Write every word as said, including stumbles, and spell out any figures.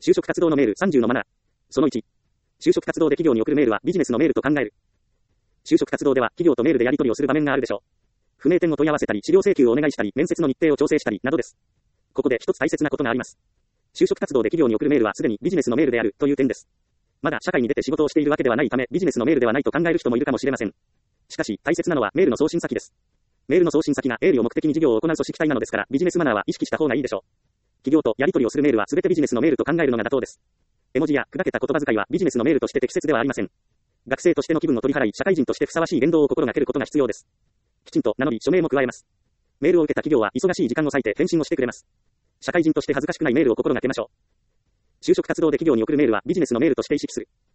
就職活動のメールさんじゅうのマナー。そのいち。就職活動で企業に送るメールはビジネスのメールと考える。就職活動では企業とメールでやり取りをする場面があるでしょう。不明点を問い合わせたり、資料請求をお願いしたり、面接の日程を調整したり、などです。ここで一つ大切なことがあります。就職活動で企業に送るメールはすでにビジネスのメールであるという点です。まだ社会に出て仕事をしているわけではないため、ビジネスのメールではないと考える人もいるかもしれません。しかし、大切なのはメールの送信先です。メールの送信先が営利を目的に事業を行う組織体なのですから、ビジネスマナーは意識した方がいいでしょう。企業とやり取りをするメールは全てビジネスのメールと考えるのが妥当です。絵文字や砕けた言葉遣いはビジネスのメールとして適切ではありません。学生としての気分を取り払い、社会人としてふさわしい言動を心がけることが必要です。きちんと名乗り、署名も加えます。メールを受けた企業は忙しい時間を割いて返信をしてくれます。社会人として恥ずかしくないメールを心がけましょう。就職活動で企業に送るメールはビジネスのメールとして意識する。